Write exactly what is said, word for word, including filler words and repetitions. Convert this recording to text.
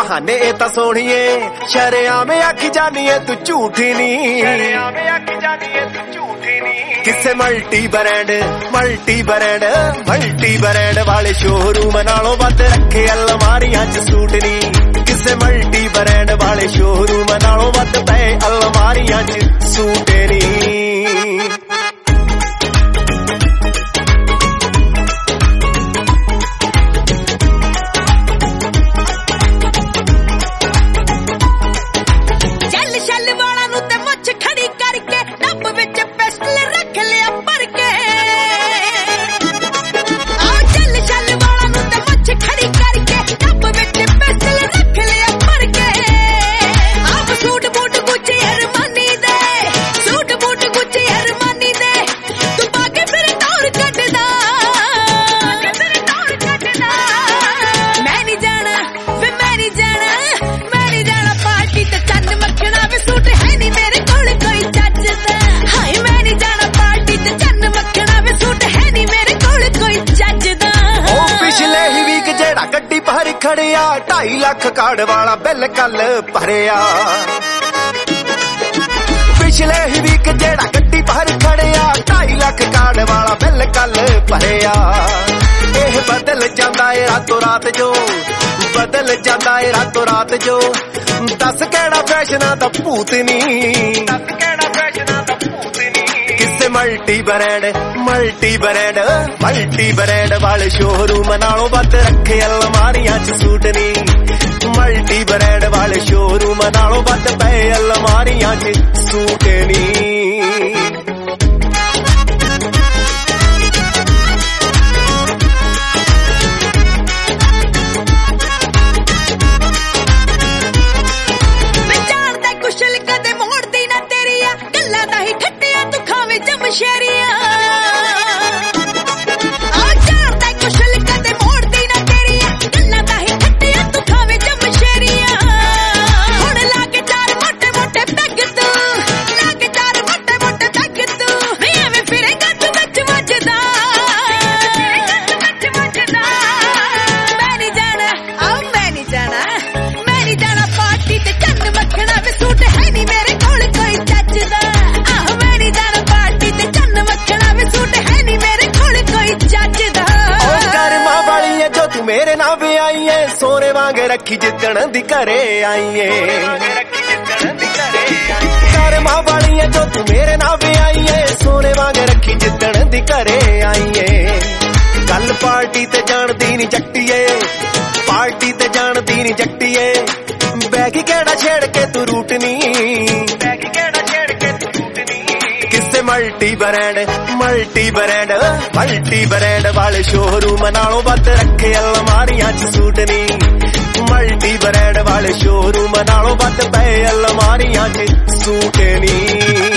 बहाने ए तां सोहणीए शरेआम आखी जानी है तू झूठी नी किसे multi brand multi brand multi brand वाले शोरूम नालों वध रखे अलमारियां च सूट नी किसे मल्टी ब्रांड वाले शोरूम नालों वध पे अलमारियां च सूट नी भर खड़िया ढाई लाख कार्ड वाला बिल कल भरिया पिछले ही वीक जेड़ा गड्डी भर खड़िया ढाई लाख कार्ड वाला बिल कल भरिया यह बदल जांदा है रातों रात जो बदल जांदा है रातों रात जो दस केड़ा फैशना दा भूतनी दस केड़ा फैशना दा भूतनी किसे multi brand multi brand multi brand वाले शोरूम नालों वध रखे अलमारियां च सूट नी मल्टी ब्रांड वाले शोरूम नालों वध पे अलमारियां च सूट नी शरिया आ जाता कुशल कदे मोड़ती ना तेरिया गल्ला दा ही खट्टिया तू खावे जम शरिया हुण लाके चार मोटे मोटे पैग तू लाके चार मोटे मोटे पैग तू मैं एवें फिरेगा तू विच वजदा विच वजदा मैं नहीं जाना आ मैं नहीं जाना मैं नहीं जाना पार्टी ते चंद मखना वे सूट है नहीं मेरे कोल कोई जचदा आ मैं नहीं जाना मेरे ना भी आई है सोने वांग रखी जितन दी घरे आई है कर्मा वाली है जो तू मेरे ना भी आई है सोने वांग रखी जितन दी घरे आई है गल पार्टी ते जान दी नी जट्टीए पार्टी ते जान दी नी जट्टीए बैगी केड़ा छेड़ के तू रूटनी बैगी केड़ा छेड़ के तू रूटनी किसे multi brand multi brand multi brand वाले शोरूम नालों वध रखे अलमारियां च सूट नी मल्टी ब्रांड वाले शोरूम नालों वध पे अलमारियां च सूट नी।